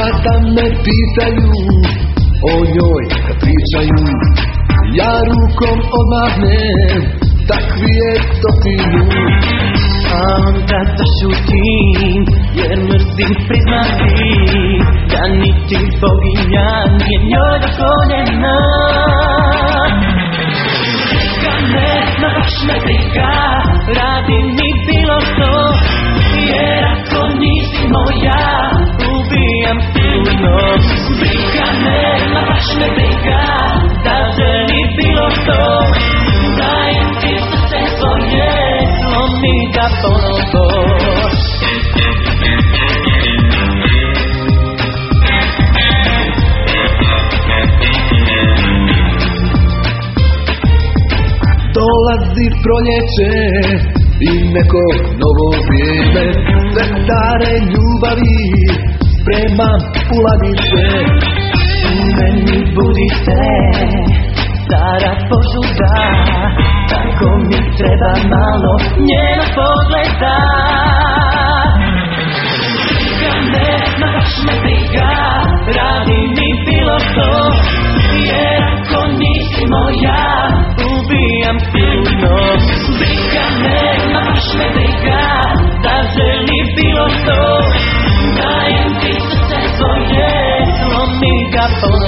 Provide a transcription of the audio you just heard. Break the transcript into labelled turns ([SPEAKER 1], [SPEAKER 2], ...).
[SPEAKER 1] Kada me pitaju o njoj kad pričaju, ja rukom odmahnem, takvi je stotinu.
[SPEAKER 2] A onda zašutim, jer mrzim priznati da niti boginja nije njoj dokoljena. Briga me, ma baš me briga, radi mi bilo što, jer ako nisi moja, ubijam sigurno. Briga me, ma baš me briga, da želi bilo što, dajem ti srce svoje, slomi ga ponovo.
[SPEAKER 1] Dolazi proljeće i neko novo vrijeme, sve stare ljubavi spremam u ladice.
[SPEAKER 2] U meni budi se stara požuda, tako mi treba malo njeno pogleda. Briga me, ma baš me briga, radi mi bilo što, jer ako nisi moja, ubijam sigurno. Briga me, ma baš me briga, da želi bilo što, dajem ti srce svoje, slomi ga ponovo.